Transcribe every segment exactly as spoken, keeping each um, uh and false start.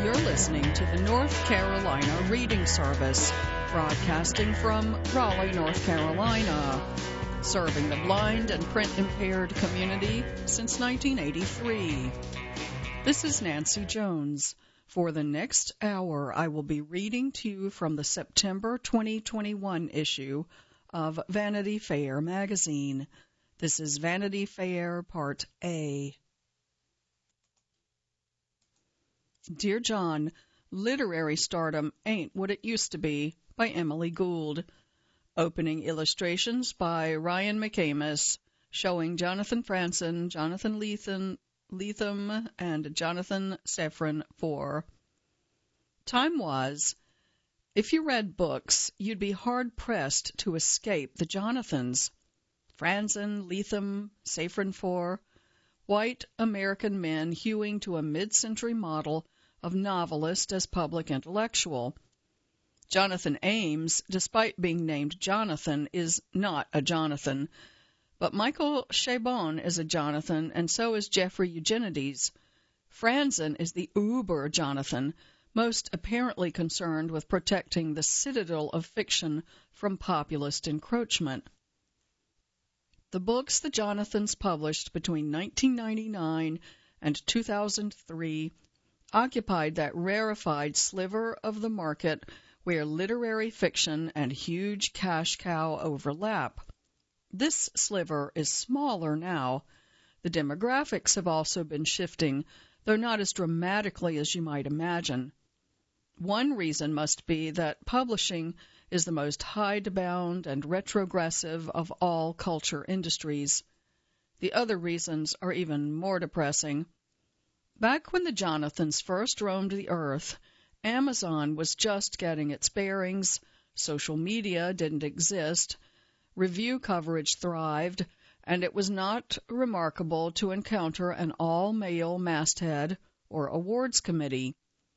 You're listening to the North Carolina Reading Service, broadcasting from Raleigh, North Carolina, serving the blind and print-impaired community since nineteen eighty-three. This is Nancy Jones. For the next hour, I will be reading to you from the September twenty twenty-one issue of Vanity Fair magazine. This is Vanity Fair Part A. Dear John, literary stardom ain't what it used to be, by Emily Gould. Opening illustrations by Ryan McCamus, showing Jonathan Franzen, Jonathan Lethem, Lethem and Jonathan Safran Foer. Time was, if you read books, you'd be hard-pressed to escape the Jonathans. Franzen, Lethem, Safran Foer, white American men hewing to a mid-century model of novelist as public intellectual. Jonathan Ames, despite being named Jonathan, is not a Jonathan, but Michael Chabon is a Jonathan, and so is Jeffrey Eugenides. Franzen is the uber Jonathan, most apparently concerned with protecting the citadel of fiction from populist encroachment. The books the Jonathans published between nineteen ninety-nine and two thousand three occupied that rarefied sliver of the market where literary fiction and huge cash cow overlap. This sliver is smaller now. The demographics have also been shifting, though not as dramatically as you might imagine. One reason must be that publishing is the most hidebound and retrogressive of all culture industries. The other reasons are even more depressing. Back when the Jonathans first roamed the earth, Amazon was just getting its bearings, social media didn't exist, review coverage thrived, and it was not remarkable to encounter an all-male masthead or awards committee.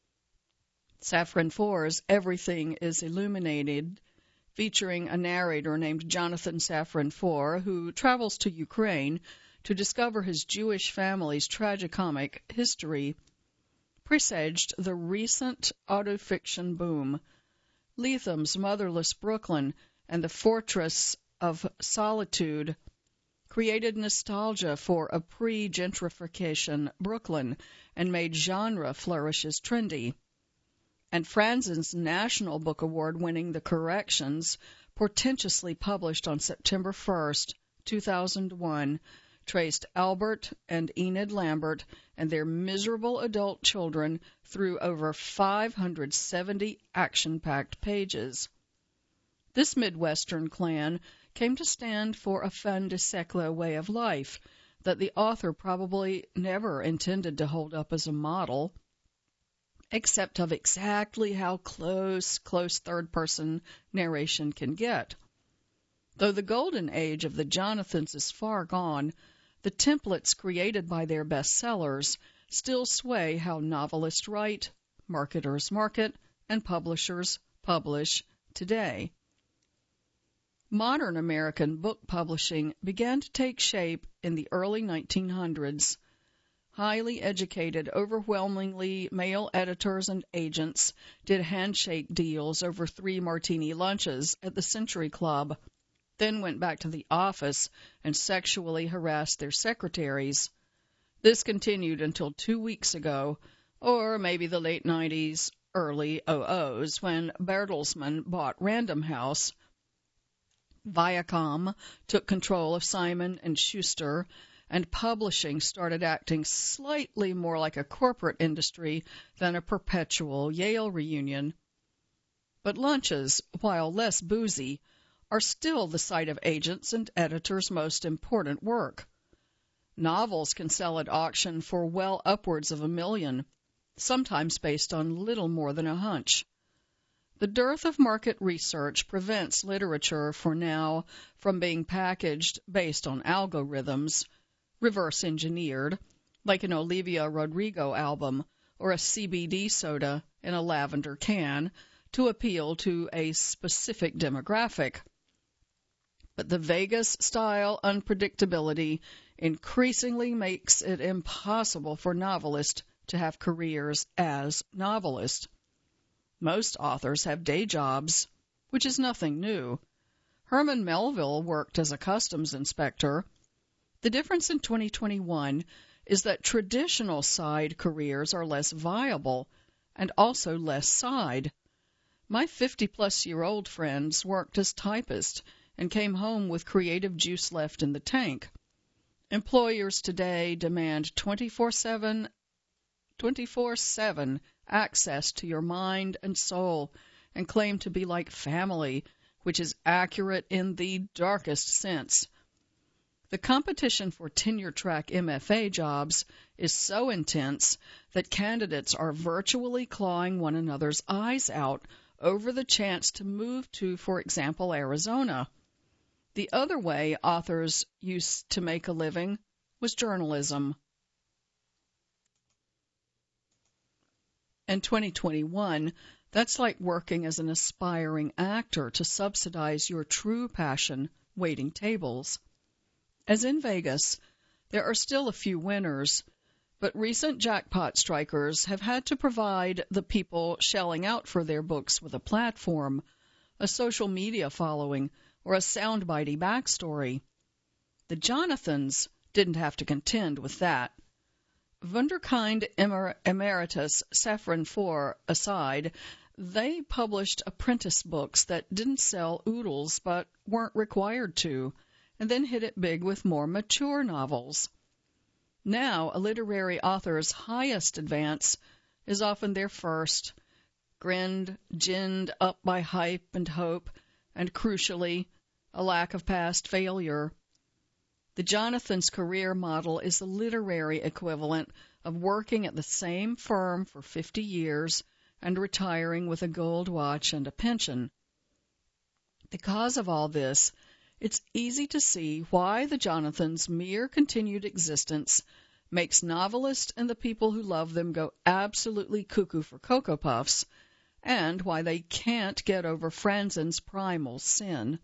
Safran Foer's Everything is Illuminated, featuring a narrator named Jonathan Safran Foer, who travels to Ukraine to discover his Jewish family's tragicomic history, presaged the recent autofiction boom. Lethem's Motherless Brooklyn and The Fortress of Solitude created nostalgia for a pre-gentrification Brooklyn and made genre flourishes trendy. And Franzen's National Book Award-winning The Corrections, portentously published on September first, two thousand one, traced Albert and Enid Lambert and their miserable adult children through over five hundred seventy action-packed pages. This Midwestern clan came to stand for a fin de siècle way of life that the author probably never intended to hold up as a model, except of exactly how close, close third-person narration can get. Though the golden age of the Jonathans is far gone, the templates created by their bestsellers still sway how novelists write, marketers market, and publishers publish today. Modern American book publishing began to take shape in the early nineteen hundreds. Highly educated, overwhelmingly male editors and agents did handshake deals over three martini lunches at the Century Club, then went back to the office and sexually harassed their secretaries. This continued until two weeks ago, or maybe the late nineties, early oh ohs, when Bertelsmann bought Random House. Viacom took control of Simon and Schuster, and publishing started acting slightly more like a corporate industry than a perpetual Yale reunion. But lunches, while less boozy, are still the site of agents' and editors' most important work. Novels can sell at auction for well upwards of a million, sometimes based on little more than a hunch. The dearth of market research prevents literature for now from being packaged based on algorithms, reverse-engineered, like an Olivia Rodrigo album or a C B D soda in a lavender can, to appeal to a specific demographic. But the Vegas-style unpredictability increasingly makes it impossible for novelists to have careers as novelists. Most authors have day jobs, which is nothing new. Herman Melville worked as a customs inspector. The difference in twenty twenty-one is that traditional side careers are less viable and also less side. My fifty-plus-year-old friends worked as typists and came home with creative juice left in the tank. Employers today demand twenty-four seven access to your mind and soul and claim to be like family, which is accurate in the darkest sense. The competition for tenure-track M F A jobs is so intense that candidates are virtually clawing one another's eyes out over the chance to move to, for example, Arizona. The other way authors used to make a living was journalism. In twenty twenty-one, that's like working as an aspiring actor to subsidize your true passion, waiting tables. As in Vegas, there are still a few winners, but recent jackpot strikers have had to provide the people shelling out for their books with a platform, a social media following, or a soundbitey backstory. The Jonathans didn't have to contend with that. Wunderkind Emer- Emeritus Saffron Foer aside, they published apprentice books that didn't sell oodles but weren't required to, and then hit it big with more mature novels. Now, a literary author's highest advance is often their first, grinned, ginned up by hype and hope, and crucially, a lack of past failure. The Jonathans' career model is the literary equivalent of working at the same firm for fifty years and retiring with a gold watch and a pension. Because of all this, it's easy to see why the Jonathans' mere continued existence makes novelists and the people who love them go absolutely cuckoo for Cocoa Puffs, and why they can't get over Franzen's primal sin.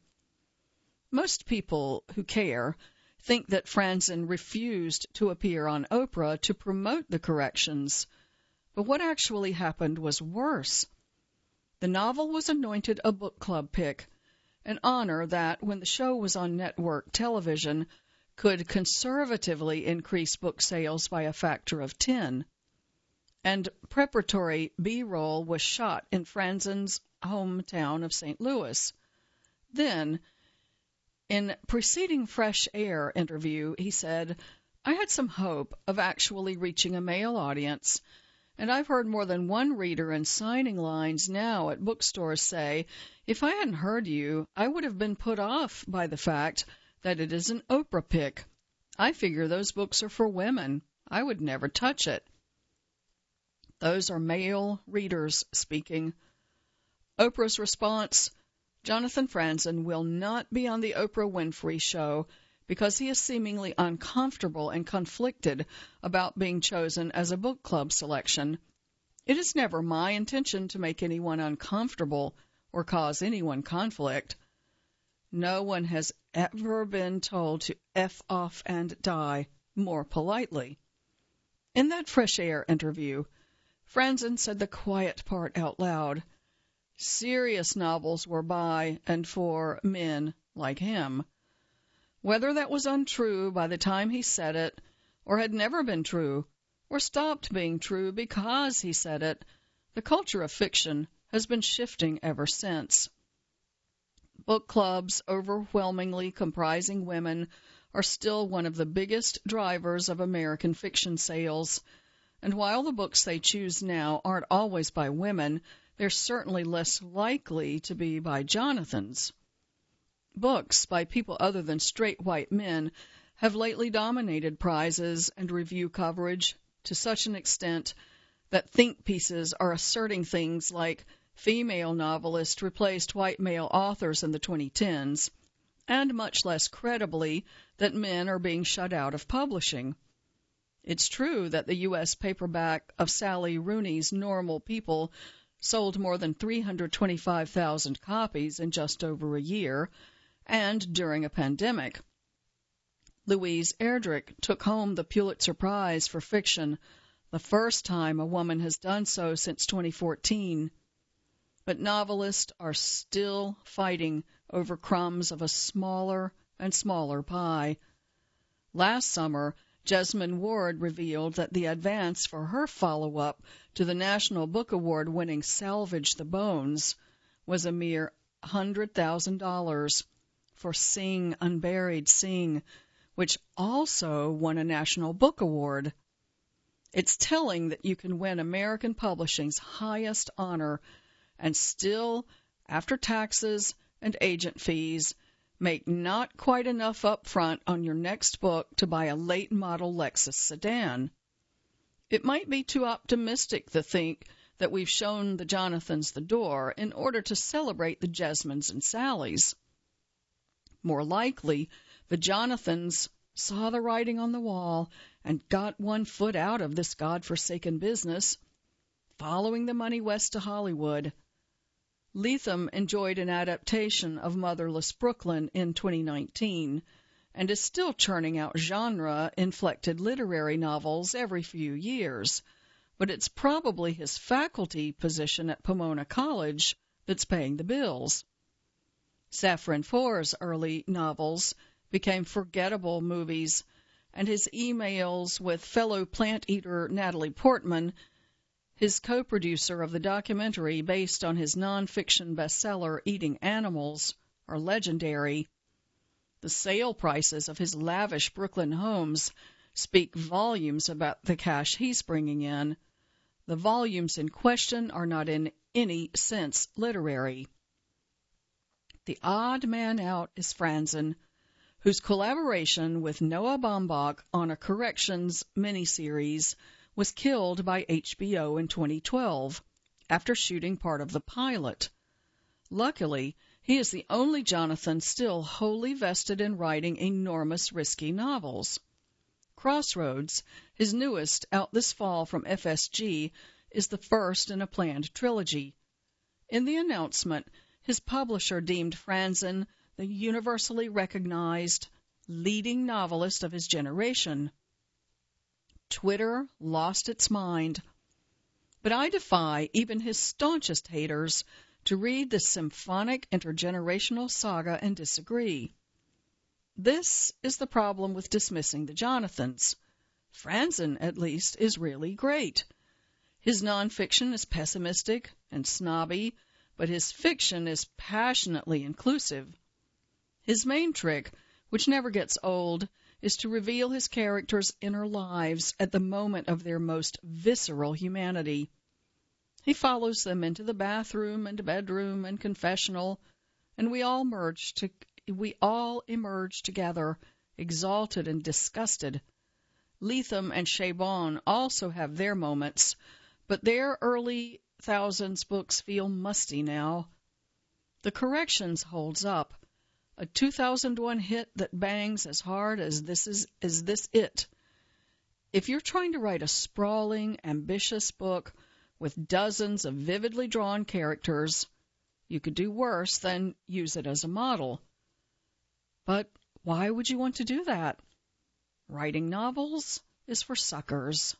Most people who care think that Franzen refused to appear on Oprah to promote the corrections, but what actually happened was worse. The novel was anointed a book club pick, an honor that, when the show was on network television, could conservatively increase book sales by a factor of ten. And preparatory B-roll was shot in Franzen's hometown of Saint Louis. Then, in preceding Fresh Air interview, he said, "I had some hope of actually reaching a male audience, and I've heard more than one reader in signing lines now at bookstores say, if I hadn't heard you, I would have been put off by the fact that it is an Oprah pick. I figure those books are for women. I would never touch it." Those are male readers speaking. Oprah's response: Jonathan Franzen will not be on the Oprah Winfrey Show because he is seemingly uncomfortable and conflicted about being chosen as a book club selection. It is never my intention to make anyone uncomfortable or cause anyone conflict. No one has ever been told to F off and die more politely. In that Fresh Air interview, Franzen said the quiet part out loud. Serious novels were by and for men like him. Whether that was untrue by the time he said it, or had never been true, or stopped being true because he said it, the culture of fiction has been shifting ever since. Book clubs, overwhelmingly comprising women, are still one of the biggest drivers of American fiction sales, and while the books they choose now aren't always by women, they're certainly less likely to be by Jonathans. Books by people other than straight white men have lately dominated prizes and review coverage to such an extent that think pieces are asserting things like female novelists replaced white male authors in the twenty tens, and much less credibly that men are being shut out of publishing. It's true that the U S paperback of Sally Rooney's Normal People sold more than three hundred twenty-five thousand copies in just over a year, and during a pandemic. Louise Erdrich took home the Pulitzer Prize for fiction, the first time a woman has done so since twenty fourteen. But novelists are still fighting over crumbs of a smaller and smaller pie. Last summer, Jesmyn Ward revealed that the advance for her follow-up to the National Book Award-winning Salvage the Bones was a mere one hundred thousand dollars for Sing, Unburied Sing, which also won a National Book Award. It's telling that you can win American publishing's highest honor and still, after taxes and agent fees, make not quite enough up front on your next book to buy a late model Lexus sedan. It might be too optimistic to think that we've shown the Jonathans the door in order to celebrate the Jesmyns and Sallys. More likely, the Jonathans saw the writing on the wall and got one foot out of this godforsaken business, following the money west to Hollywood. Lethem enjoyed an adaptation of Motherless Brooklyn in twenty nineteen and is still churning out genre-inflected literary novels every few years, but it's probably his faculty position at Pomona College that's paying the bills. Safran Foer's early novels became forgettable movies, and his emails with fellow plant-eater Natalie Portman, his co-producer of the documentary based on his non-fiction bestseller Eating Animals, are legendary. The sale prices of his lavish Brooklyn homes speak volumes about the cash he's bringing in. The volumes in question are not in any sense literary. The odd man out is Franzen, whose collaboration with Noah Baumbach on a corrections miniseries was killed by H B O in twenty twelve after shooting part of the pilot. Luckily, he is the only Jonathan still wholly vested in writing enormous risky novels. Crossroads, his newest, out this fall from F S G, is the first in a planned trilogy. In the announcement, his publisher deemed Franzen the universally recognized leading novelist of his generation. Twitter lost its mind. But I defy even his staunchest haters to read this symphonic intergenerational saga and disagree. This is the problem with dismissing the Jonathans. Franzen, at least, is really great. His nonfiction is pessimistic and snobby, but his fiction is passionately inclusive. His main trick, which never gets old, is to reveal his characters' inner lives at the moment of their most visceral humanity. He follows them into the bathroom and bedroom and confessional, and we all merge to we all emerge together, exalted and disgusted. Lethem and Chabon also have their moments, but their early thousands books feel musty now. The Corrections holds up, a two thousand one hit that bangs as hard as this is as this it. If you're trying to write a sprawling, ambitious book with dozens of vividly drawn characters, you could do worse than use it as a model. But why would you want to do that? Writing novels is for suckers.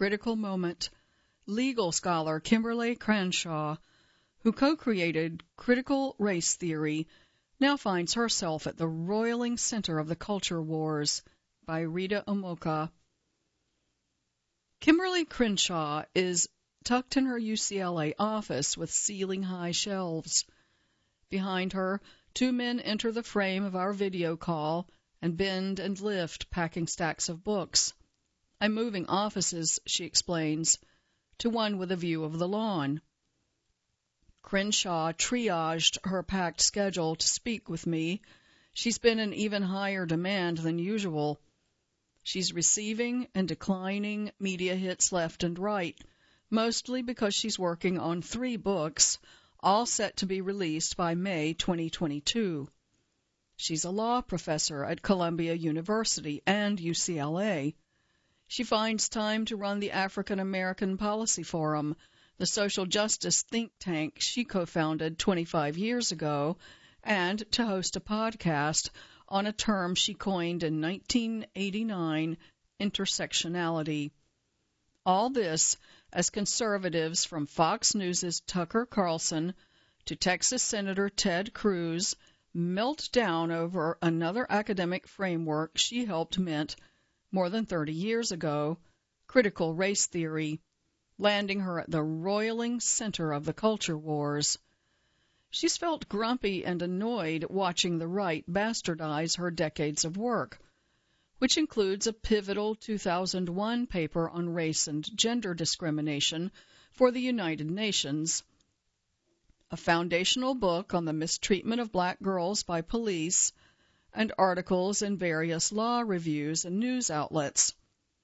critical moment. Legal scholar Kimberly Crenshaw, who co-created critical race theory, now finds herself at the roiling center of the culture wars, by Rita Omoka. Kimberly Crenshaw is tucked in her U C L A office with ceiling-high shelves. Behind her, two men enter the frame of our video call and bend and lift, packing stacks of books. I'm moving offices, she explains, to one with a view of the lawn. Crenshaw triaged her packed schedule to speak with me. She's been in even higher demand than usual. She's receiving and declining media hits left and right, mostly because she's working on three books, all set to be released by May twenty twenty-two. She's a law professor at Columbia University and U C L A. She finds time to run the African American Policy Forum, the social justice think tank she co-founded twenty-five years ago, and to host a podcast on a term she coined in nineteen eighty-nine, intersectionality. All this as conservatives from Fox News' Tucker Carlson to Texas Senator Ted Cruz melt down over another academic framework she helped mint more than thirty years ago, critical race theory, landing her at the roiling center of the culture wars. She's felt grumpy and annoyed watching the right bastardize her decades of work, which includes a pivotal two thousand one paper on race and gender discrimination for the United Nations, a foundational book on the mistreatment of black girls by police, and articles in various law reviews and news outlets.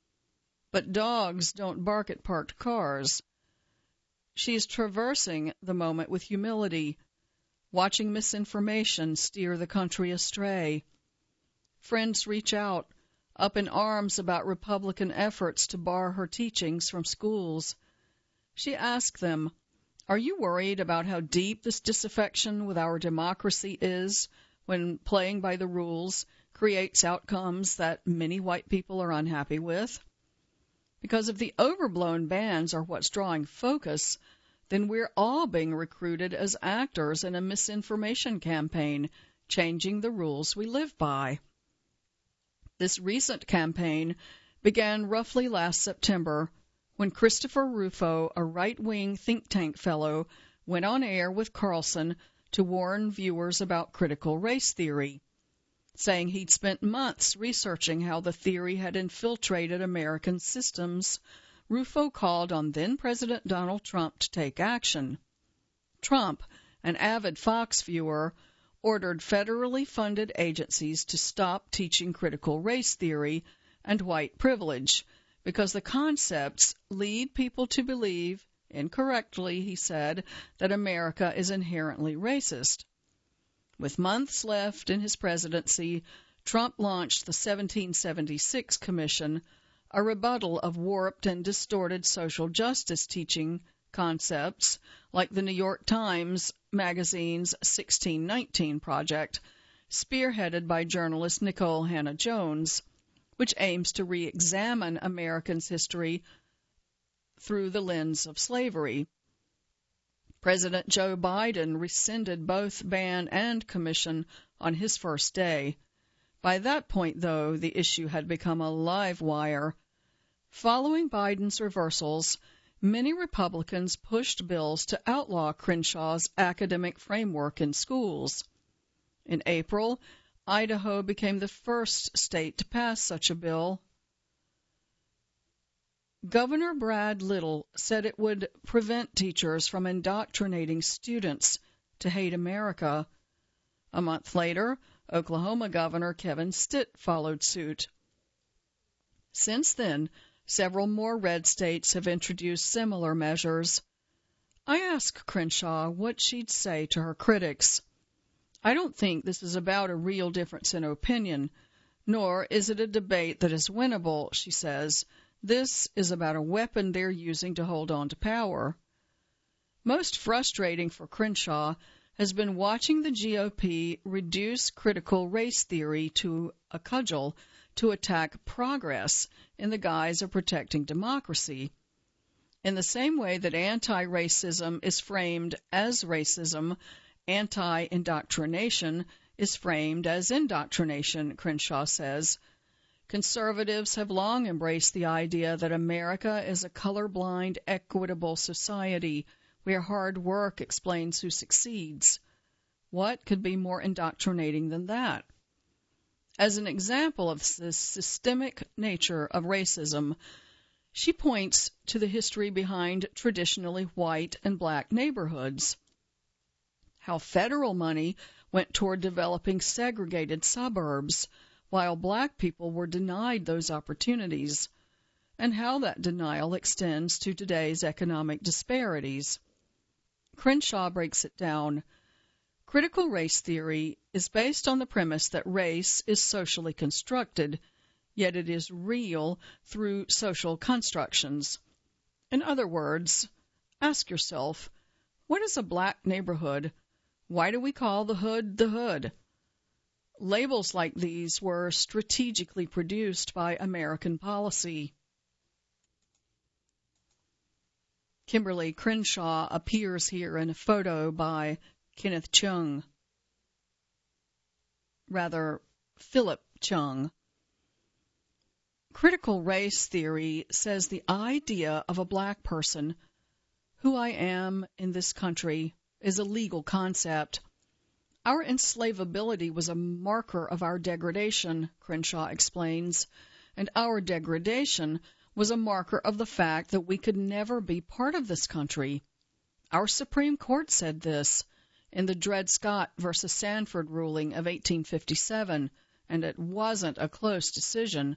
But dogs don't bark at parked cars. She's traversing the moment with humility, watching misinformation steer the country astray. Friends reach out, up in arms about Republican efforts to bar her teachings from schools. She asks them, "Are you worried about how deep this disaffection with our democracy is when playing by the rules creates outcomes that many white people are unhappy with? Because if the overblown bans are what's drawing focus, then we're all being recruited as actors in a misinformation campaign, changing the rules we live by." This recent campaign began roughly last September when Christopher Rufo, a right-wing think tank fellow, went on air with Carlson to warn viewers about critical race theory, saying he'd spent months researching how the theory had infiltrated American systems. Rufo called on then-President Donald Trump to take action. Trump, an avid Fox viewer, ordered federally funded agencies to stop teaching critical race theory and white privilege because the concepts lead people to believe, incorrectly, he said, that America is inherently racist. With months left in his presidency, Trump launched the seventeen seventy-six Commission, a rebuttal of warped and distorted social justice teaching concepts like the New York Times magazine's sixteen nineteen Project, spearheaded by journalist Nikole Hannah-Jones, which aims to re-examine Americans' history through the lens of slavery. President Joe Biden rescinded both ban and commission on his first day. By that point, though, the issue had become a live wire. Following Biden's reversals, many Republicans pushed bills to outlaw Crenshaw's academic framework in schools. In April, Idaho became the first state to pass such a bill. Governor Brad Little said it would prevent teachers from indoctrinating students to hate America. A month later, Oklahoma Governor Kevin Stitt followed suit. Since then, several more red states have introduced similar measures. I asked Crenshaw what she'd say to her critics. I don't think this is about a real difference in opinion, nor is it a debate that is winnable, she says. This is about a weapon they're using to hold on to power. Most frustrating for Crenshaw has been watching the G O P reduce critical race theory to a cudgel to attack progress in the guise of protecting democracy. In the same way that anti-racism is framed as racism, anti-indoctrination is framed as indoctrination, Crenshaw says. Conservatives have long embraced the idea that America is a colorblind, equitable society where hard work explains who succeeds. What could be more indoctrinating than that? As an example of the systemic nature of racism, she points to the history behind traditionally white and black neighborhoods, how federal money went toward developing segregated suburbs, while black people were denied those opportunities, and how that denial extends to today's economic disparities. Crenshaw breaks it down. Critical race theory is based on the premise that race is socially constructed, yet it is real through social constructions. In other words, ask yourself, what is a black neighborhood? Why do we call the hood the hood? Labels like these were strategically produced by American policy. Kimberly Crenshaw appears here in a photo by Kenneth Chung. Rather, Philip Chung. Critical race theory says the idea of a black person, who I am in this country, is a legal concept. Our enslavability was a marker of our degradation, Crenshaw explains, and our degradation was a marker of the fact that we could never be part of this country. Our Supreme Court said this in the Dred Scott versus Sanford ruling of eighteen fifty-seven, and it wasn't a close decision.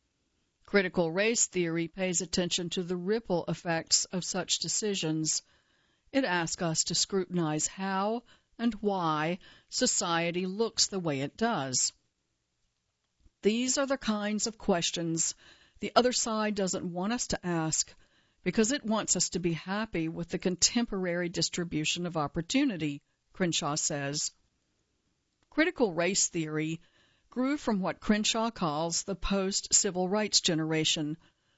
Critical race theory pays attention to the ripple effects of such decisions. It asks us to scrutinize how and why society looks the way it does. These are the kinds of questions the other side doesn't want us to ask because it wants us to be happy with the contemporary distribution of opportunity, Crenshaw says. Critical race theory grew from what Crenshaw calls the post-civil rights generation,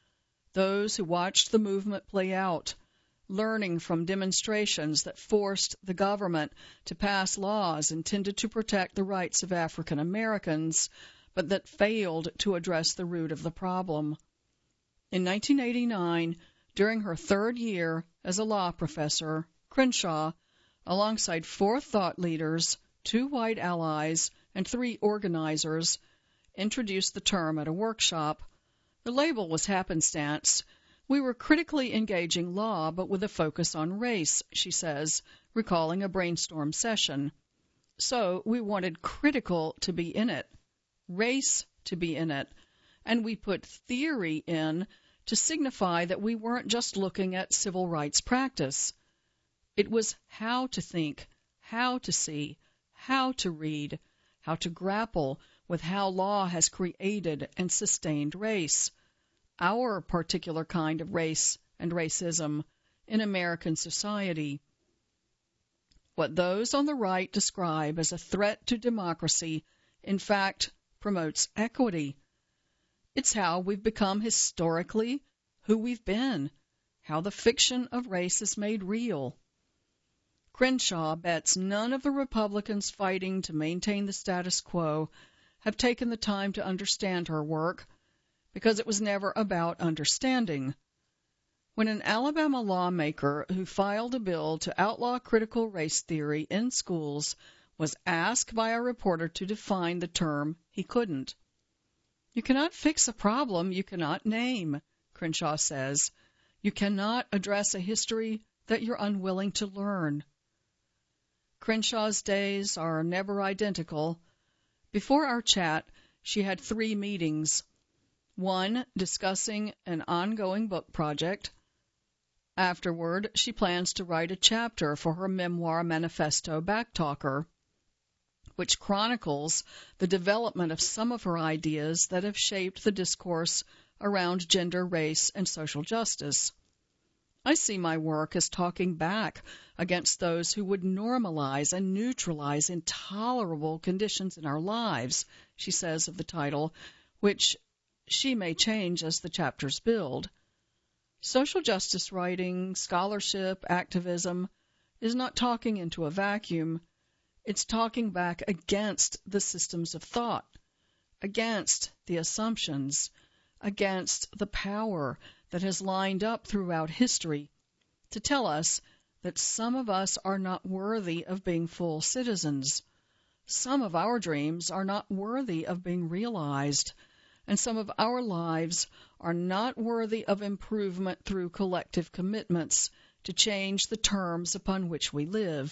those who watched the movement play out, learning from demonstrations that forced the government to pass laws intended to protect the rights of African Americans, but that failed to address the root of the problem. In nineteen eighty-nine, during her third year as a law professor, Crenshaw, alongside four thought leaders, two white allies, and three organizers, introduced the term at a workshop. The label was happenstance. We were critically engaging law, but with a focus on race, she says, recalling a brainstorm session. So we wanted critical to be in it, race to be in it, and we put theory in to signify that we weren't just looking at civil rights practice. It was how to think, how to see, how to read, how to grapple with how law has created and sustained race, our particular kind of race and racism in American society. What those on the right describe as a threat to democracy, in fact, promotes equity. It's how we've become historically who we've been, how the fiction of race is made real. Crenshaw bets none of the Republicans fighting to maintain the status quo have taken the time to understand her work, because it was never about understanding. When an Alabama lawmaker who filed a bill to outlaw critical race theory in schools was asked by a reporter to define the term, he couldn't. You cannot fix a problem you cannot name, Crenshaw says. You cannot address a history that you're unwilling to learn. Crenshaw's days are never identical. Before our chat, she had three meetings. One, discussing an ongoing book project. Afterward, she plans to write a chapter for her memoir manifesto, Backtalker, which chronicles the development of some of her ideas that have shaped the discourse around gender, race, and social justice. I see my work as talking back against those who would normalize and neutralize intolerable conditions in our lives, she says of the title, which she may change as the chapters build. Social justice writing, scholarship, activism is not talking into a vacuum. It's talking back against the systems of thought, against the assumptions, against the power that has lined up throughout history to tell us that some of us are not worthy of being full citizens. Some of our dreams are not worthy of being realized, and some of our lives are not worthy of improvement through collective commitments to change the terms upon which we live.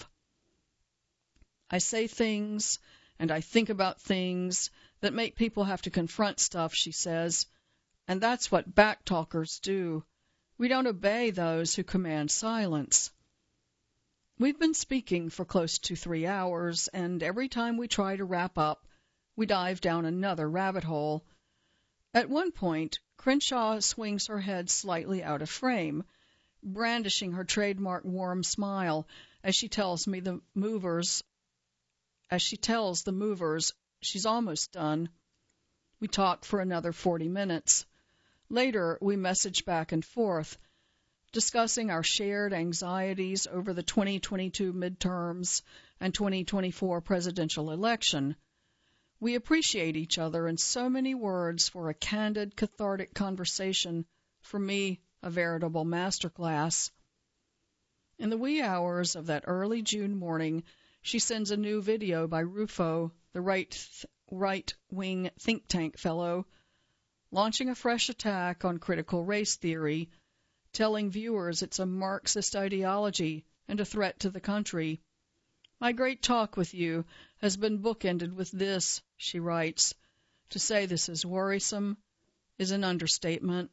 I say things and I think about things that make people have to confront stuff, she says, and that's what backtalkers do. We don't obey those who command silence. We've been speaking for close to three hours, and every time we try to wrap up, we dive down another rabbit hole. At one point, Crenshaw swings her head slightly out of frame, brandishing her trademark warm smile as she tells me the movers, as she tells the movers she's almost done. We talk for another forty minutes. Later, we message back and forth, discussing our shared anxieties over the twenty twenty-two midterms and twenty twenty-four presidential election. We appreciate each other in so many words for a candid, cathartic conversation, for me, a veritable masterclass. In the wee hours of that early June morning, she sends a new video by Rufo, the right, right-wing think tank fellow, launching a fresh attack on critical race theory, telling viewers it's a Marxist ideology and a threat to the country. My great talk with you has been bookended with this, she writes. To say this is worrisome is an understatement.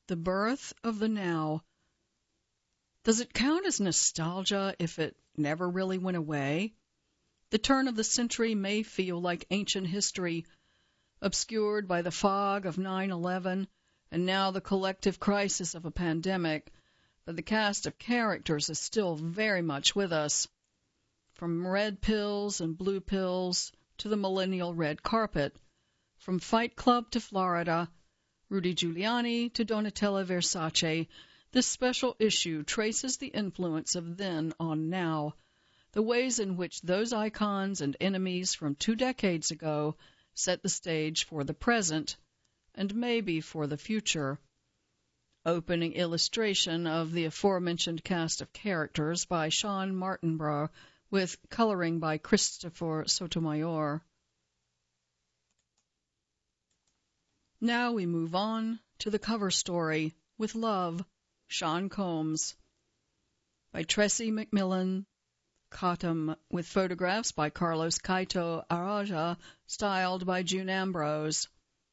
The birth of the now. Does it count as nostalgia if it never really went away? The turn of the century may feel like ancient history, obscured by the fog of nine eleven and now the collective crisis of a pandemic, but the cast of characters is still very much with us. From red pills and blue pills to the millennial red carpet, from Fight Club to Florida, Rudy Giuliani to Donatella Versace, this special issue traces the influence of then on now, the ways in which those icons and enemies from two decades ago set the stage for the present, and maybe for the future. Opening illustration of the aforementioned cast of characters by Sean Martinborough, with coloring by Christopher Sotomayor. Now we move on to the cover story, With Love, Sean Combs, by Tressie McMillan Cottom, with photographs by Carlos Caito Araja, styled by June Ambrose.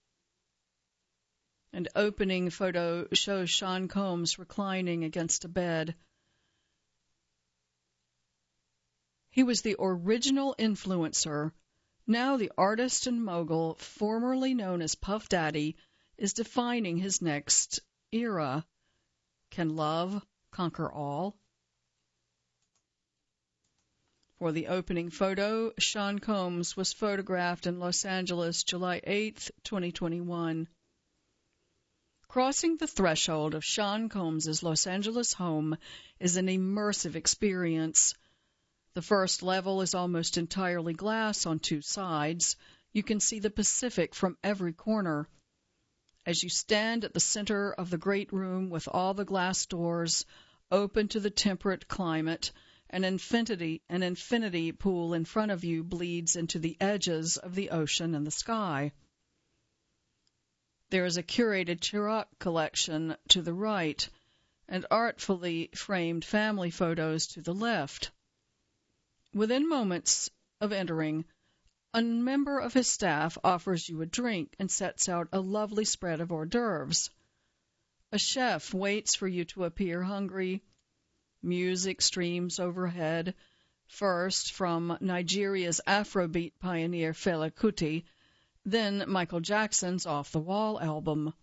An opening photo shows Sean Combs reclining against a bed. He was the original influencer. Now the artist and mogul, formerly known as Puff Daddy, is defining his next era. Can love conquer all? For the opening photo, Sean Combs was photographed in Los Angeles, July eighth, twenty twenty-one. Crossing the threshold of Sean Combs' Los Angeles home is an immersive experience. The first level is almost entirely glass on two sides. You can see the Pacific from every corner. As you stand at the center of the great room with all the glass doors open to the temperate climate, an infinity, an infinity pool in front of you bleeds into the edges of the ocean and the sky. There is a curated Chirac collection to the right and artfully framed family photos to the left. Within moments of entering, a member of his staff offers you a drink and sets out a lovely spread of hors d'oeuvres. A chef waits for you to appear hungry. Music streams overhead, first from Nigeria's Afrobeat pioneer Fela Kuti, then Michael Jackson's Off the Wall album.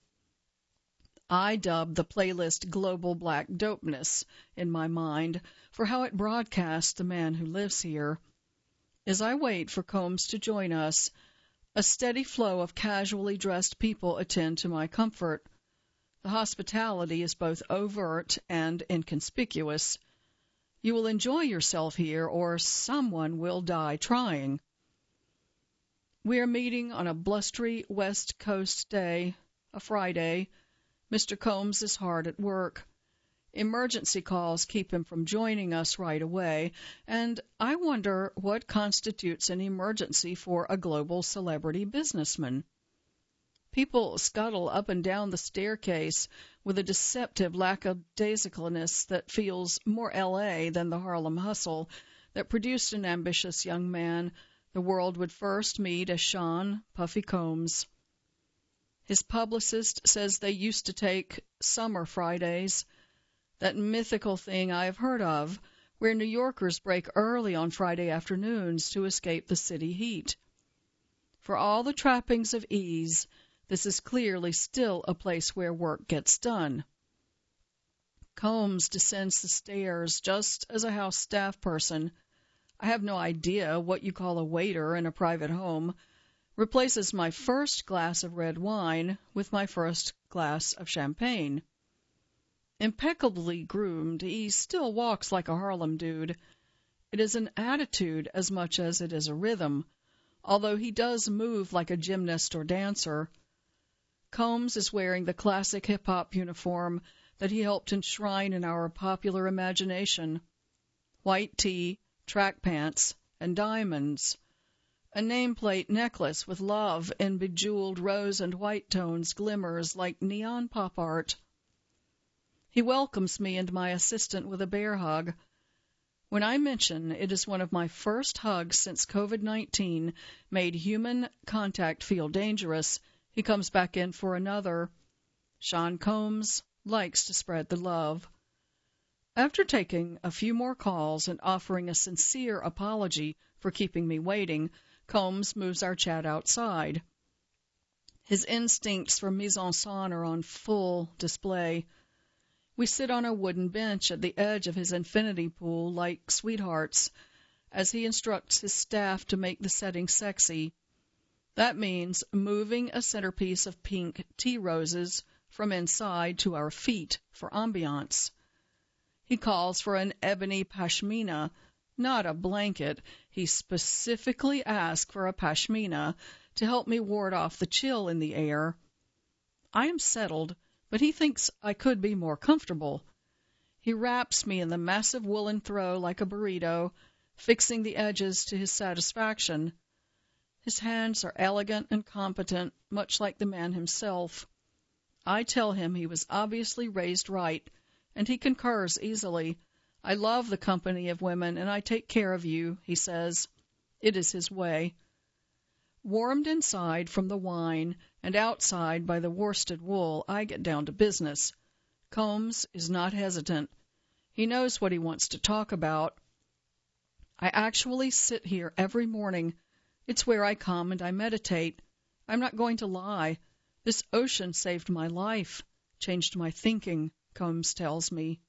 I dub the playlist Global Black Dopeness in my mind for how it broadcasts the man who lives here. As I wait for Combs to join us, a steady flow of casually dressed people attend to my comfort. The hospitality is both overt and inconspicuous. You will enjoy yourself here, or someone will die trying. We are meeting on a blustery West Coast day, a Friday. Mister Combs is hard at work. Emergency calls keep him from joining us right away, and I wonder what constitutes an emergency for a global celebrity businessman. People scuttle up and down the staircase with a deceptive lackadaisicalness that feels more L A than the Harlem hustle that produced an ambitious young man the world would first meet as Sean Puffy Combs. His publicist says they used to take summer Fridays, that mythical thing I have heard of, where New Yorkers break early on Friday afternoons to escape the city heat. For all the trappings of ease, this is clearly still a place where work gets done. Combs descends the stairs just as a house staff person. I have no idea what you call a waiter in a private home, replaces my first glass of red wine with my first glass of champagne. Impeccably groomed, he still walks like a Harlem dude. It is an attitude as much as it is a rhythm, although he does move like a gymnast or dancer. Combs is wearing the classic hip-hop uniform that he helped enshrine in our popular imagination. White tee, track pants, and diamonds. A nameplate necklace with love in bejeweled rose and white tones glimmers like neon pop art. He welcomes me and my assistant with a bear hug. When I mention it is one of my first hugs since COVID nineteen made human contact feel dangerous, he comes back in for another. Sean Combs likes to spread the love. After taking a few more calls and offering a sincere apology for keeping me waiting, Combs moves our chat outside. His instincts for mise-en-scène are on full display. We sit on a wooden bench at the edge of his infinity pool like sweethearts as he instructs his staff to make the setting sexy. That means moving a centerpiece of pink tea roses from inside to our feet for ambiance. He calls for an ebony pashmina, not a blanket. He specifically asked for a pashmina to help me ward off the chill in the air. I am settled, but he thinks I could be more comfortable. He wraps me in the massive woolen throw like a burrito, fixing the edges to his satisfaction. His hands are elegant and competent, much like the man himself. I tell him he was obviously raised right, and he concurs easily. I love the company of women, and I take care of you, he says. It is his way. Warmed inside from the wine and outside by the worsted wool, I get down to business. Combs is not hesitant. He knows what he wants to talk about. I actually sit here every morning. It's where I come and I meditate. I'm not going to lie. This ocean saved my life, changed my thinking, Combs tells me.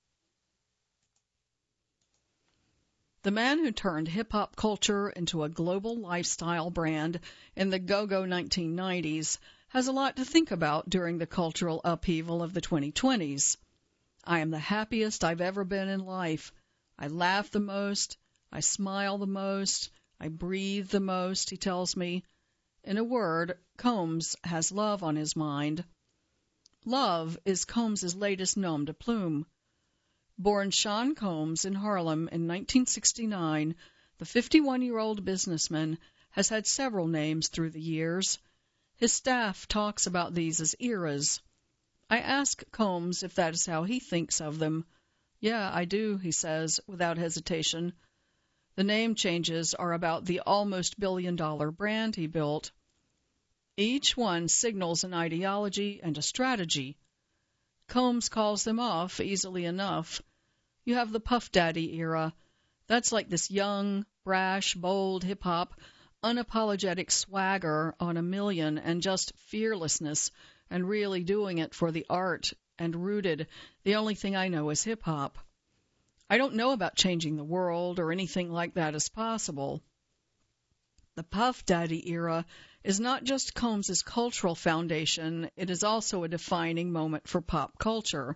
The man who turned hip-hop culture into a global lifestyle brand in the go-go nineteen nineties has a lot to think about during the cultural upheaval of the twenty twenties. I am the happiest I've ever been in life. I laugh the most. I smile the most. I breathe the most, he tells me. In a word, Combs has love on his mind. Love is Combs's latest nom de plume. Born Sean Combs in Harlem in nineteen sixty-nine, the fifty-one-year-old businessman has had several names through the years. His staff talks about these as eras. I ask Combs if that is how he thinks of them. Yeah, I do, he says, without hesitation. The name changes are about the almost billion-dollar brand he built. Each one signals an ideology and a strategy. Combs calls them off easily enough. You have the Puff Daddy era. That's like this young, brash, bold hip-hop, unapologetic swagger on a million and just fearlessness and really doing it for the art and rooted. The only thing I know is hip-hop. I don't know about changing the world or anything like that as possible. The Puff Daddy era is not just Combs's cultural foundation, it is also a defining moment for pop culture.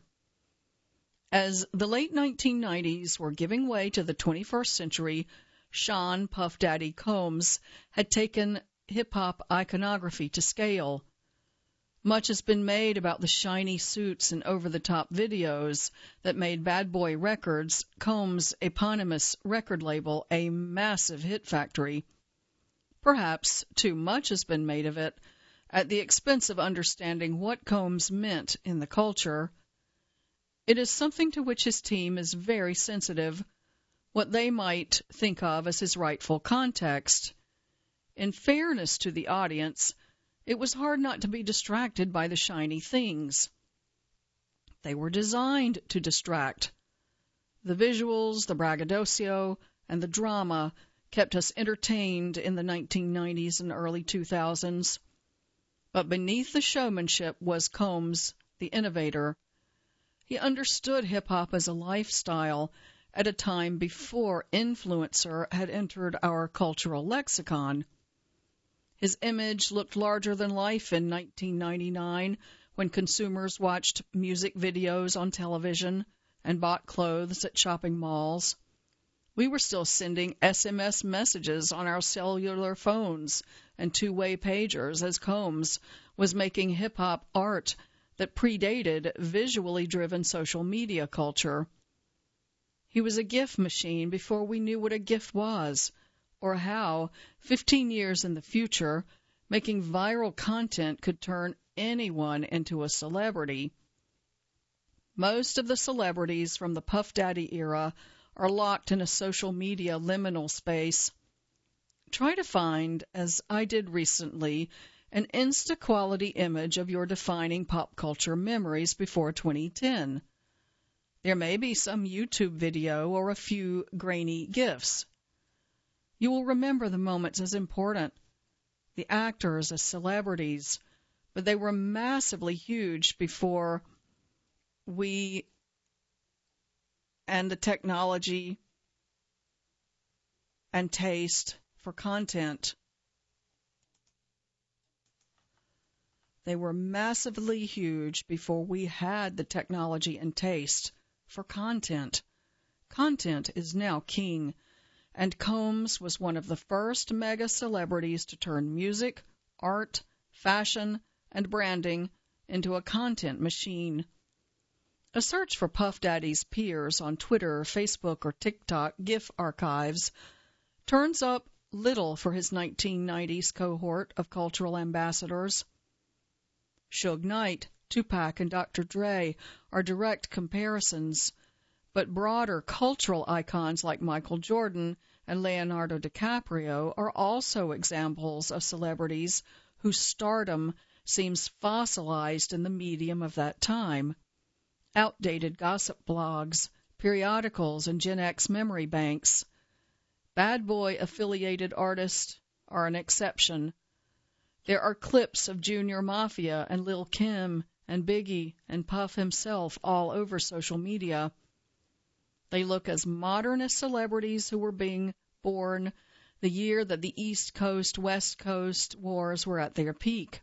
As the late nineteen nineties were giving way to the twenty-first century, Sean Puff Daddy Combs had taken hip-hop iconography to scale. Much has been made about the shiny suits and over-the-top videos that made Bad Boy Records, Combs' eponymous record label, a massive hit factory. Perhaps too much has been made of it, at the expense of understanding what Combs meant in the culture. It is something to which his team is very sensitive, what they might think of as his rightful context. In fairness to the audience, it was hard not to be distracted by the shiny things. They were designed to distract. The visuals, the braggadocio, and the drama kept us entertained in the nineteen nineties and early two thousands. But beneath the showmanship was Combs, the innovator. He understood hip-hop as a lifestyle at a time before influencer had entered our cultural lexicon. His image looked larger than life in nineteen ninety-nine when consumers watched music videos on television and bought clothes at shopping malls. We were still sending S M S messages on our cellular phones and two-way pagers as Combs was making hip-hop art that predated visually driven social media culture. He was a GIF machine before we knew what a GIF was, or how, fifteen years in the future, making viral content could turn anyone into a celebrity. Most of the celebrities from the Puff Daddy era are locked in a social media liminal space. Try to find, as I did recently, an Insta-quality image of your defining pop culture memories before twenty ten. There may be some YouTube video or a few grainy GIFs. You will remember the moments as important, the actors as celebrities, but they were massively huge before we and the technology and taste for content. They were massively huge before we had the technology and taste for content. Content is now king, and Combs was one of the first mega celebrities to turn music, art, fashion, and branding into a content machine. A search for Puff Daddy's peers on Twitter, Facebook, or TikTok GIF archives turns up little for his nineteen nineties cohort of cultural ambassadors. Suge Knight, Tupac, and Doctor Dre are direct comparisons, but broader cultural icons like Michael Jordan and Leonardo DiCaprio are also examples of celebrities whose stardom seems fossilized in the medium of that time. Outdated gossip blogs, periodicals, and Gen X memory banks. Bad boy-affiliated artists are an exception. There are clips of Junior Mafia and Lil' Kim and Biggie and Puff himself all over social media. They look as modern as celebrities who were being born the year that the East Coast, West Coast wars were at their peak.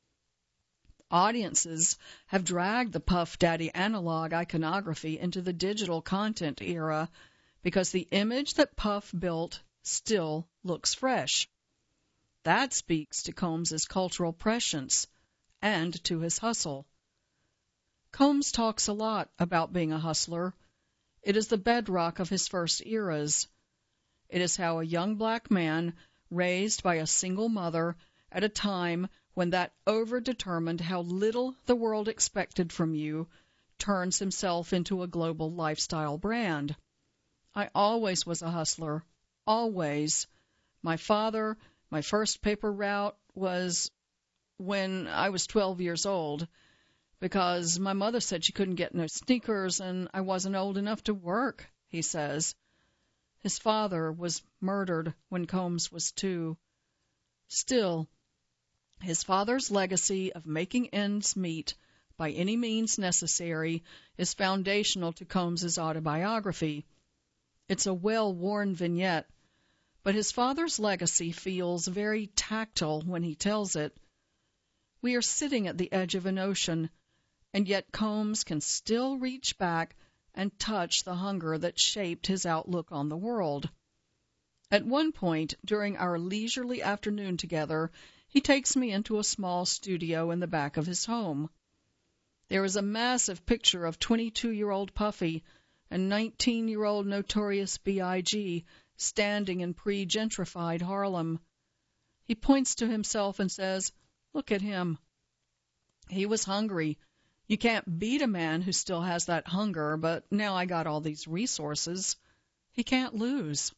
Audiences have dragged the Puff Daddy analog iconography into the digital content era because the image that Puff built still looks fresh. That speaks to Combs' cultural prescience and to his hustle. Combs talks a lot about being a hustler. It is the bedrock of his first eras. It is how a young black man, raised by a single mother at a time when that over-determined how little the world expected from you, turns himself into a global lifestyle brand. I always was a hustler. Always. My father, my first paper route was when I was twelve years old, because my mother said she couldn't get no sneakers and I wasn't old enough to work, he says. His father was murdered when Combs was two. Still, his father's legacy of making ends meet by any means necessary is foundational to Combs' autobiography. It's a well-worn vignette, but his father's legacy feels very tactile when he tells it. We are sitting at the edge of an ocean, and yet Combs can still reach back and touch the hunger that shaped his outlook on the world. At one point, during our leisurely afternoon together, he takes me into a small studio in the back of his home. There is a massive picture of twenty-two-year-old Puffy and nineteen-year-old Notorious B I G standing in pre-gentrified Harlem. He points to himself and says, "Look at him." He was hungry. You can't beat a man who still has that hunger, but now I got all these resources. He can't lose.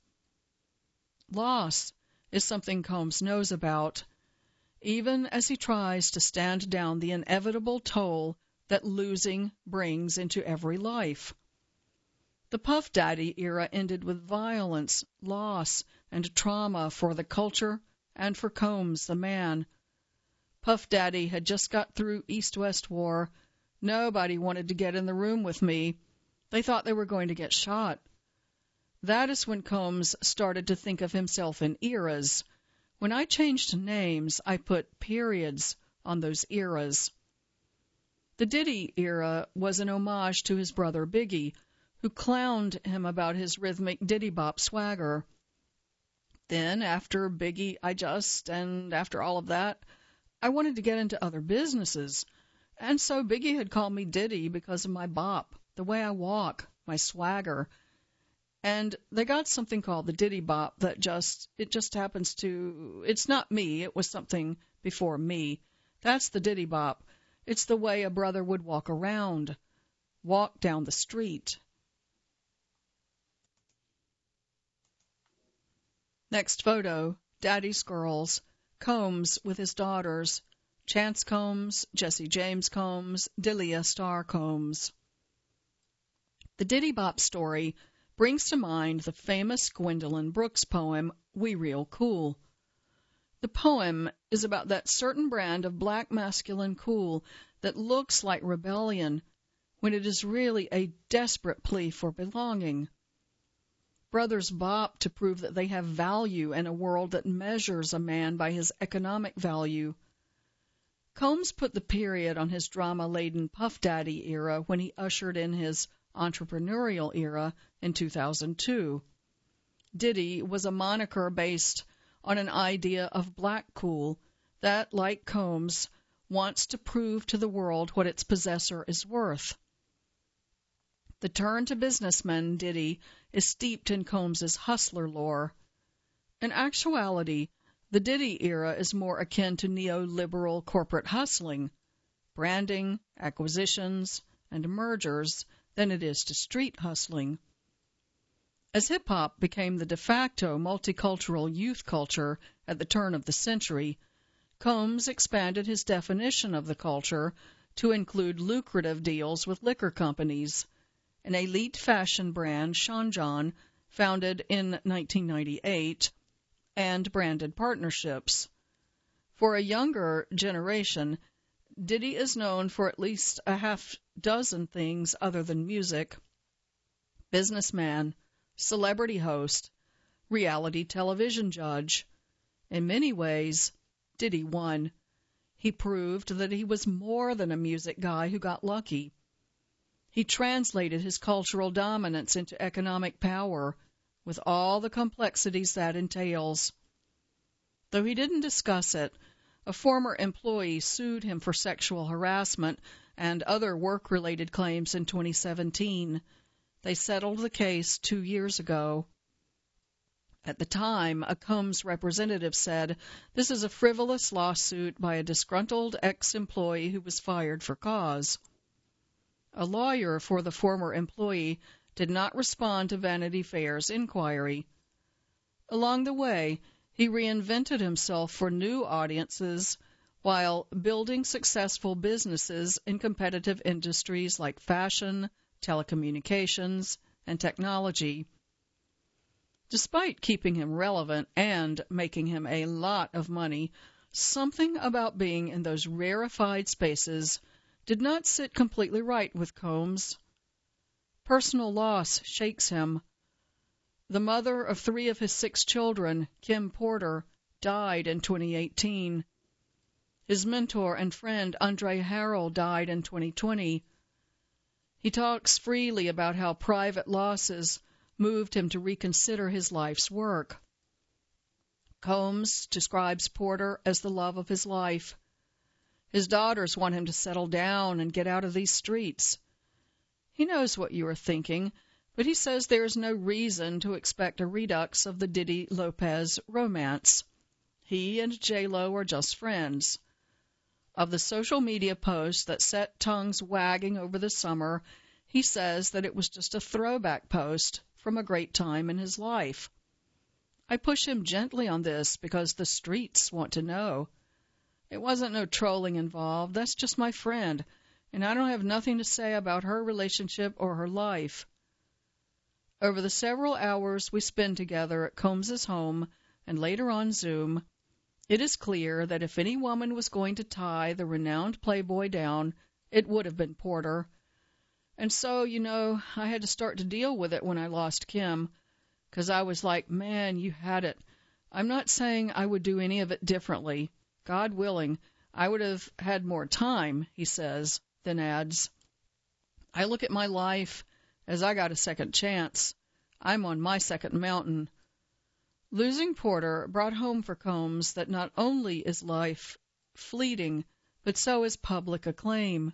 Loss is something Combs knows about, even as he tries to stand down the inevitable toll that losing brings into every life. The Puff Daddy era ended with violence, loss, and trauma for the culture and for Combs, the man. Puff Daddy had just got through East-West War. Nobody wanted to get in the room with me. They thought they were going to get shot. That is when Combs started to think of himself in eras. When I changed names, I put periods on those eras. The Diddy era was an homage to his brother Biggie, who clowned him about his rhythmic Diddy Bop swagger. Then, after Biggie, I just, and after all of that, I wanted to get into other businesses. And so Biggie had called me Diddy because of my bop, the way I walk, my swagger. And they got something called the Diddy Bop that just, it just happens to, it's not me, it was something before me. That's the Diddy Bop. It's the way a brother would walk around, walk down the street. Next photo, Daddy's Girls, Combs with his daughters, Chance Combs, Jesse James Combs, Delia Starr Combs. The Diddy Bop story brings to mind the famous Gwendolyn Brooks poem, We Real Cool. The poem is about that certain brand of black masculine cool that looks like rebellion when it is really a desperate plea for belonging. Brothers bop to prove that they have value in a world that measures a man by his economic value. Combs put the period on his drama-laden Puff Daddy era when he ushered in his entrepreneurial era in two thousand two. Diddy was a moniker based on an idea of black cool that, like Combs, wants to prove to the world what its possessor is worth. The turn to businessman Diddy is steeped in Combs's hustler lore. In actuality, the Diddy era is more akin to neoliberal corporate hustling, branding, acquisitions, and mergers than it is to street hustling. As hip-hop became the de facto multicultural youth culture at the turn of the century, Combs expanded his definition of the culture to include lucrative deals with liquor companies, an elite fashion brand, Sean John, founded in nineteen ninety-eight, and branded partnerships. For a younger generation, Diddy is known for at least a half dozen things other than music: businessman, celebrity host, reality television judge. In many ways, Diddy won. He proved that he was more than a music guy who got lucky. He translated his cultural dominance into economic power, with all the complexities that entails. Though he didn't discuss it, a former employee sued him for sexual harassment and other work-related claims in twenty seventeen. They settled the case two years ago. At the time, a Combs representative said, "This is a frivolous lawsuit by a disgruntled ex-employee who was fired for cause." A lawyer for the former employee did not respond to Vanity Fair's inquiry. Along the way, he reinvented himself for new audiences while building successful businesses in competitive industries like fashion, telecommunications, and technology. Despite keeping him relevant and making him a lot of money, something about being in those rarefied spaces did not sit completely right with Combs. Personal loss shakes him. The mother of three of his six children, Kim Porter, died in twenty eighteen. His mentor and friend, Andre Harrell, died in twenty twenty. He talks freely about how private losses moved him to reconsider his life's work. Combs describes Porter as the love of his life. His daughters want him to settle down and get out of these streets. He knows what you are thinking, but he says there is no reason to expect a redux of the Diddy-Lopez romance. He and J-Lo are just friends. Of the social media posts that set tongues wagging over the summer, he says that it was just a throwback post from a great time in his life. I push him gently on this because the streets want to know. It wasn't no trolling involved. That's just my friend, and I don't have nothing to say about her relationship or her life. Over the several hours we spend together at Combs's home and later on Zoom, it is clear that if any woman was going to tie the renowned Playboy down, it would have been Porter. And so, you know, I had to start to deal with it when I lost Kim, because I was like, man, you had it. I'm not saying I would do any of it differently. God willing, I would have had more time, he says, then adds, I look at my life as I got a second chance. I'm on my second mountain. Losing Porter brought home for Combs that not only is life fleeting, but so is public acclaim.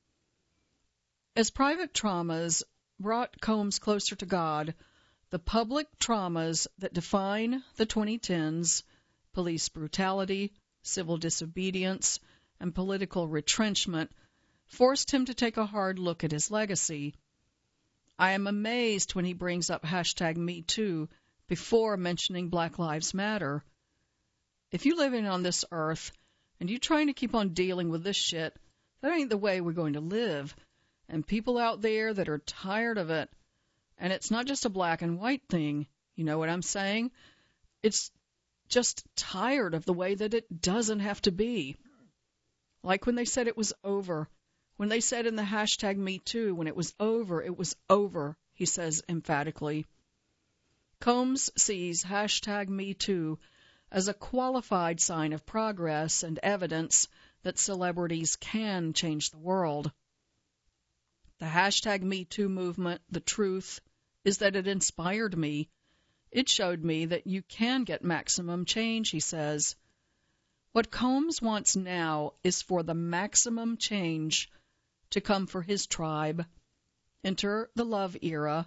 As private traumas brought Combs closer to God, the public traumas that define the twenty tens, police brutality, civil disobedience, and political retrenchment, forced him to take a hard look at his legacy. I am amazed when he brings up hashtag Me Too before mentioning Black Lives Matter. If you living on this earth and you trying to keep on dealing with this shit, that ain't the way we're going to live. And people out there that are tired of it, and it's not just a black and white thing, you know what I'm saying? It's just tired of the way that it doesn't have to be. Like when they said it was over, when they said in the hashtag Me Too, when it was over, it was over, he says emphatically. Combs sees hashtag Me Too as a qualified sign of progress and evidence that celebrities can change the world. The hashtag Me Too movement, the truth, is that it inspired me. It showed me that you can get maximum change, he says. What Combs wants now is for the maximum change to come for his tribe. Enter the love era.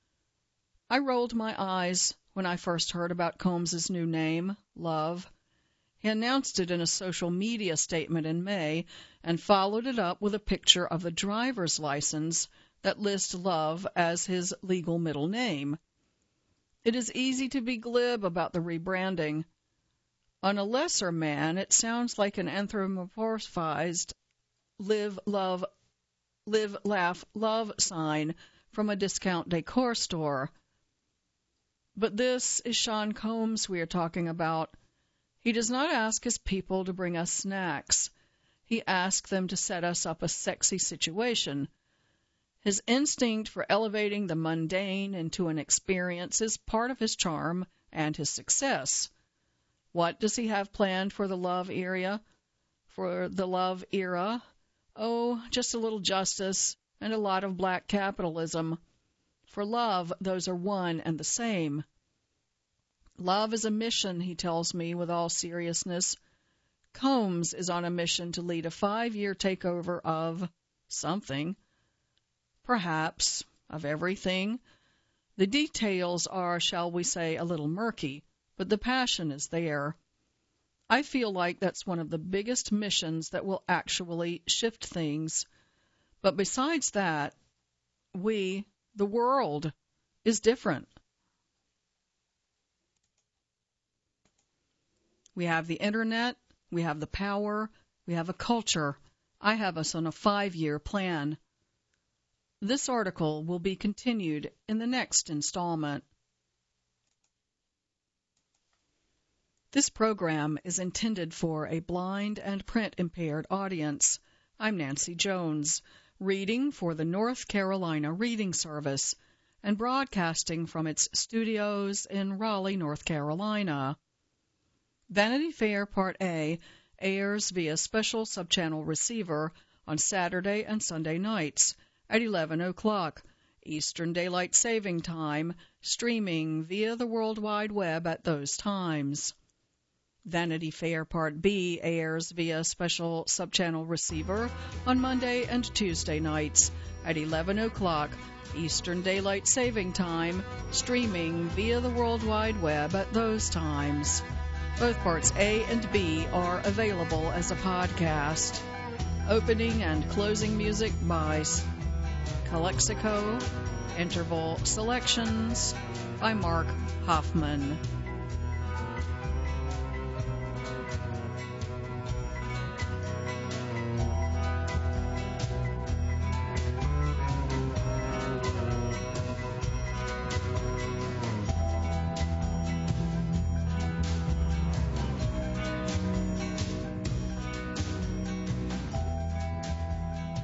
I rolled my eyes when I first heard about Combs's new name, Love. He announced it in a social media statement in May and followed it up with a picture of the driver's license that lists Love as his legal middle name. It is easy to be glib about the rebranding. On a lesser man, it sounds like an anthropomorphized live, love, live, laugh, love sign from a discount decor store. But this is Sean Combs we are talking about. He does not ask his people to bring us snacks. He asks them to set us up a sexy situation. His instinct for elevating the mundane into an experience is part of his charm and his success. What does he have planned for the love era? For the love era? Oh, just a little justice and a lot of black capitalism. For love, those are one and the same. Love is a mission, he tells me with all seriousness. Combs is on a mission to lead a five-year takeover of something. Perhaps of everything. The details are, shall we say, a little murky, but the passion is there. I feel like that's one of the biggest missions that will actually shift things. But besides that, we, the world, is different. We have the internet, we have the power, we have a culture. I have us on a five-year plan. This article will be continued in the next installment. This program is intended for a blind and print-impaired audience. I'm Nancy Jones, reading for the North Carolina Reading Service and broadcasting from its studios in Raleigh, North Carolina. Vanity Fair Part A airs via special subchannel receiver on Saturday and Sunday nights at eleven o'clock Eastern Daylight Saving Time, streaming via the World Wide Web at those times. Vanity Fair Part B airs via special subchannel receiver on Monday and Tuesday nights at eleven o'clock Eastern Daylight Saving Time, streaming via the World Wide Web at those times. Both Parts A and B are available as a podcast. Opening and closing music by Calexico. Interval selections by Mark Hoffman.